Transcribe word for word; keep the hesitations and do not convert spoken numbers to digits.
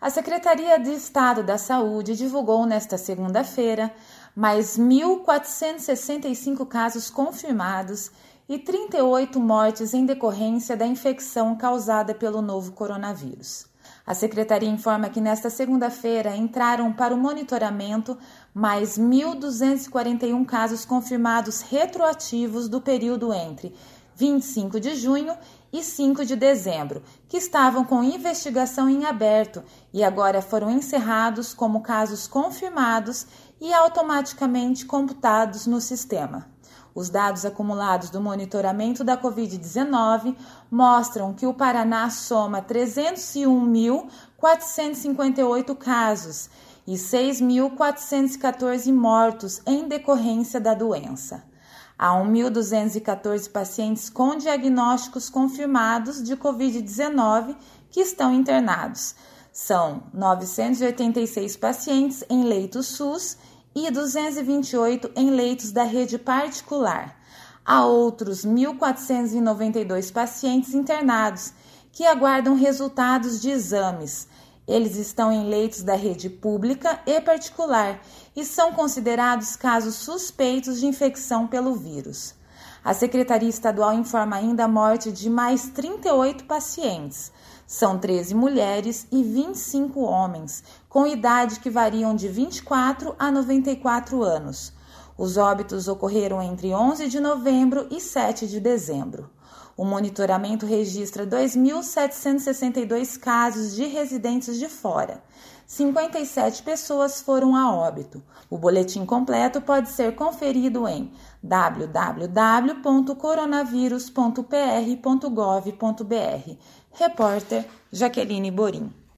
A Secretaria de Estado da Saúde divulgou nesta segunda-feira mais mil quatrocentos e sessenta e cinco casos confirmados e trinta e oito mortes em decorrência da infecção causada pelo novo coronavírus. A Secretaria informa que nesta segunda-feira entraram para o monitoramento mais mil duzentos e quarenta e um casos confirmados retroativos do período entre vinte e cinco de junho e cinco de dezembro, que estavam com investigação em aberto e agora foram encerrados como casos confirmados e automaticamente computados no sistema. Os dados acumulados do monitoramento da covid dezenove mostram que o Paraná soma trezentos e um mil quatrocentos e cinquenta e oito casos e seis mil quatrocentos e quatorze mortos em decorrência da doença. Há mil duzentos e quatorze pacientes com diagnósticos confirmados de covid dezenove que estão internados. São novecentos e oitenta e seis pacientes em leitos SUS e duzentos e vinte e oito em leitos da rede particular. Há outros mil quatrocentos e noventa e dois pacientes internados que aguardam resultados de exames. Eles estão em leitos da rede pública e particular e são considerados casos suspeitos de infecção pelo vírus. A Secretaria Estadual informa ainda a morte de mais trinta e oito pacientes. São treze mulheres e vinte e cinco homens, com idade que variam de vinte e quatro a noventa e quatro anos. Os óbitos ocorreram entre onze de novembro e sete de dezembro. O monitoramento registra dois mil setecentos e sessenta e dois casos de residentes de fora. cinquenta e sete pessoas foram a óbito. O boletim completo pode ser conferido em w w w ponto coronavírus ponto p r ponto gov ponto b r. Repórter Jaqueline Borim.